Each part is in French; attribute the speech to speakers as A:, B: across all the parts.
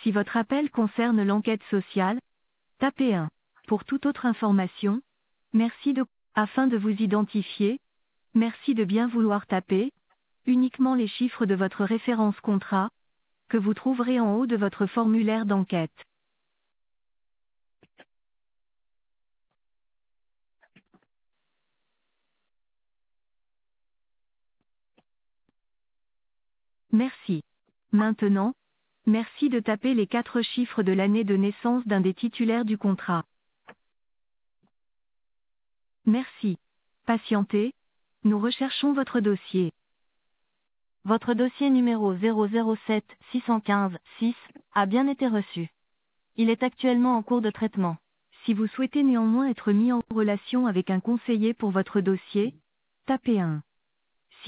A: Si votre appel concerne l'enquête sociale, tapez 1. Pour toute autre information, merci de... Afin de vous identifier, merci de bien vouloir taper uniquement les chiffres de votre référence contrat, que vous trouverez en haut de votre formulaire d'enquête. Merci. Maintenant, merci de taper les 4 chiffres de l'année de naissance d'un des titulaires du contrat. Merci. Patientez, nous recherchons votre dossier. Votre dossier numéro 007 615 6 a bien été reçu. Il est actuellement en cours de traitement. Si vous souhaitez néanmoins être mis en relation avec un conseiller pour votre dossier, tapez 1. Si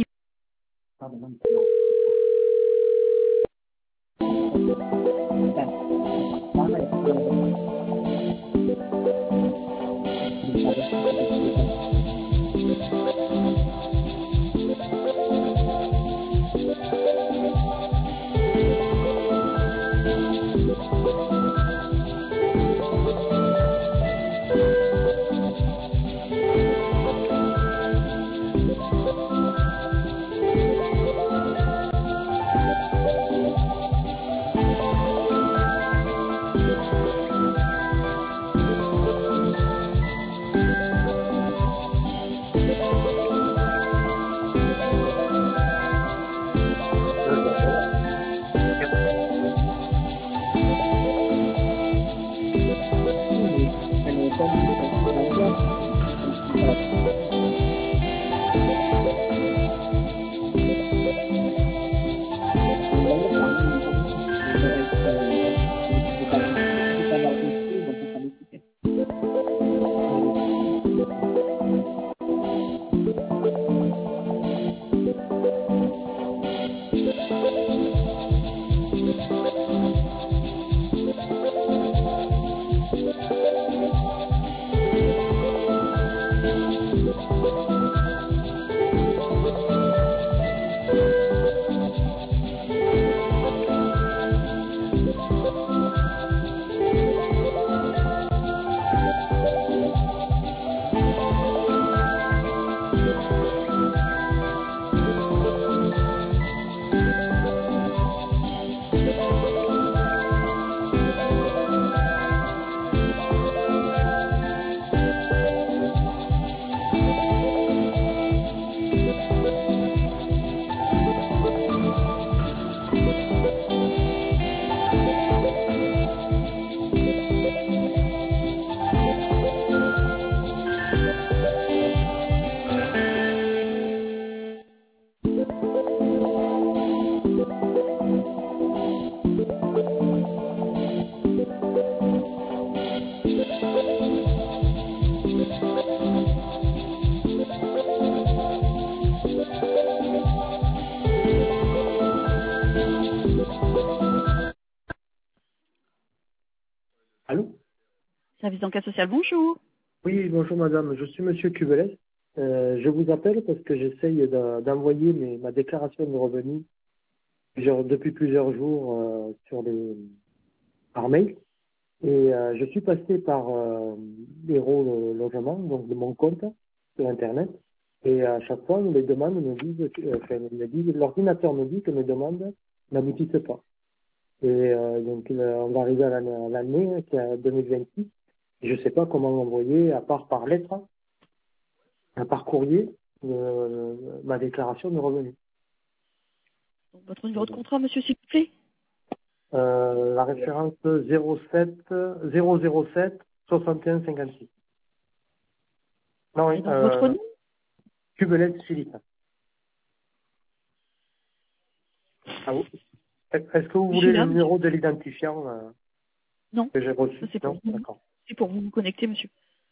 B: Allô?
C: Service d'enquête sociale, bonjour.
B: Oui, bonjour madame, je suis monsieur Cubelet. Je vous appelle parce que j'essaye d'envoyer ma déclaration de revenus depuis plusieurs jours par mail. Et je suis passé par Hero Logement, donc de mon compte sur Internet. Et à chaque fois, les demandes l'ordinateur me dit que mes demandes n'aboutissent pas. Et donc on va arriver à l'année qui est 2026. Je ne sais pas comment l'envoyer, à part par lettre, par courrier, ma déclaration de revenus.
C: Donc, votre numéro de contrat, monsieur, s'il vous plaît.
B: La référence 007 61 56. Non,
C: Et donc, votre nom?
B: Cubelet Philippe. Ah, est-ce que vous voulez le numéro de l'identifiant
C: Non.
B: que j'ai reçu?
C: C'est pour vous.
B: D'accord.
C: C'est pour vous connecter, monsieur.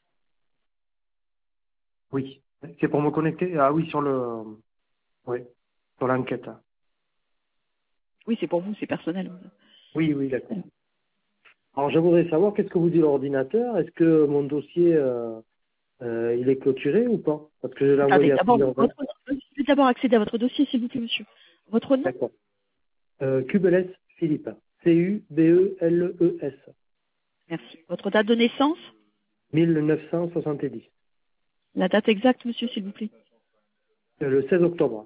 B: Oui. C'est pour me connecter? Ah oui, sur l'enquête.
C: Oui, c'est pour vous, c'est personnel.
B: Oui, d'accord. Alors, je voudrais savoir, qu'est-ce que vous dit l'ordinateur? Est-ce que mon dossier, il est clôturé ou pas? Parce que je l'ai envoyé à plusieurs fois.
C: Je vais d'abord accéder à votre dossier, s'il vous plaît, monsieur. Votre nom?
B: D'accord. Cubelet Philippe. C-U-B-E-L-E-S.
C: Merci. Votre date de naissance?
B: 1970.
C: La date exacte, monsieur, s'il vous plaît.
B: Le 16 octobre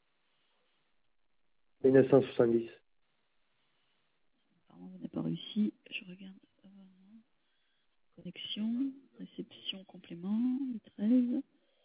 B: 1970.
C: Apparemment, vous n'avez pas réussi. Je regarde. Connexion, réception, complément, le 13.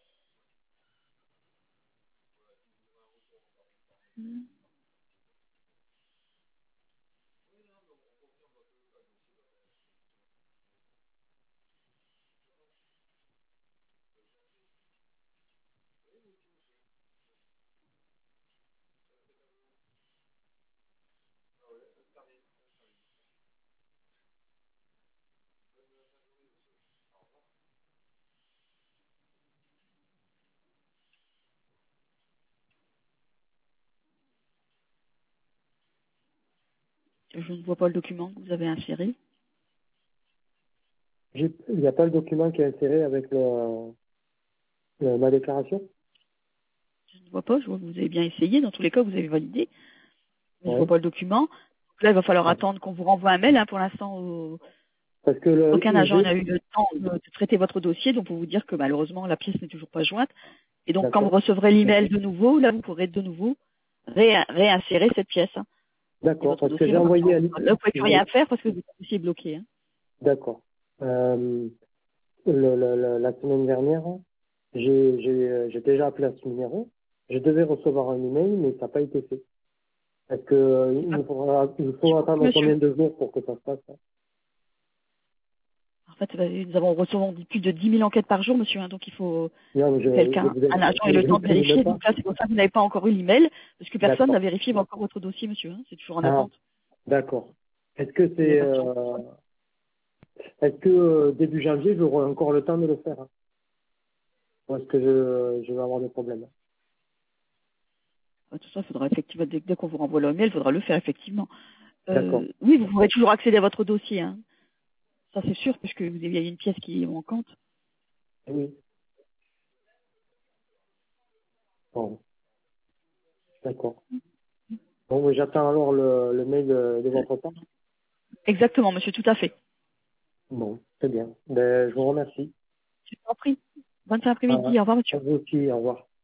C: Je ne vois pas le document que vous avez inséré.
B: Il n'y a pas le document qui est inséré avec ma déclaration?
C: Je ne vois pas, je vois que vous avez bien essayé. Dans tous les cas, vous avez validé. Mais je ne
B: Ouais.
C: vois pas le document. Donc là, il va falloir attendre qu'on vous renvoie un mail. Pour l'instant,
B: Parce que
C: aucun agent n'a eu le temps de traiter votre dossier. Donc, pour vous dire que malheureusement, la pièce n'est toujours pas jointe. Et donc, quand vous recevrez l'email de nouveau, là, vous pourrez de nouveau réinsérer cette pièce.
B: D'accord, parce que j'ai envoyé
C: Là, vous ne pouvez plus rien faire parce que votre dossier est bloqué.
B: D'accord. La semaine dernière, j'ai déjà appelé à ce numéro. Je devais recevoir un email, mais ça n'a pas été fait. Est-ce que il faut attendre combien de jours pour que ça se passe?
C: En fait, nous recevons plus de 10 000 enquêtes par jour, monsieur. Donc, il faut
B: Non,
C: un agent ait le temps de vérifier. Donc là, c'est pour ça que vous n'avez pas encore eu l'email, parce que personne n'a vérifié encore votre dossier, monsieur. C'est toujours en attente.
B: D'accord. Est-ce que début janvier, j'aurai encore le temps de le faire? Ou est-ce que je vais avoir des problèmes?
C: Tout ça, il faudra effectivement, dès qu'on vous renvoie le mail, il faudra le faire effectivement.
B: D'accord.
C: Oui, vous pourrez toujours accéder à votre dossier. Ça, c'est sûr, puisque vous avez une pièce qui est manquante.
B: Oui. Bon. D'accord. Bon, mais j'attends alors le mail de votre part.
C: Exactement, monsieur, tout à fait.
B: Bon, c'est bien. Ben, je vous remercie.
C: Je vous en prie. Bonne fin après-midi. Au revoir, monsieur.
B: À vous aussi, au revoir.